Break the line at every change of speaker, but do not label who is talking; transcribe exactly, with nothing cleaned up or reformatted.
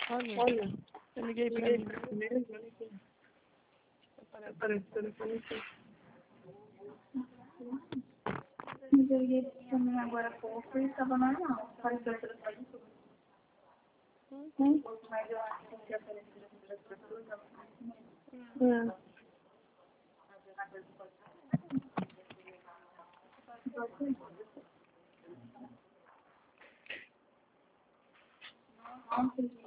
Olha,
Olha,
eu liguei pra
liguei
mim.
pra primeiro, olha aqui. Aparece o telefone aqui.
Mas eu liguei também agora há pouco e estava normal. Apareceu o telefone tudo.
Hum?
Mas eu acho que se aparecer as pessoas, ela
É.
Nossa,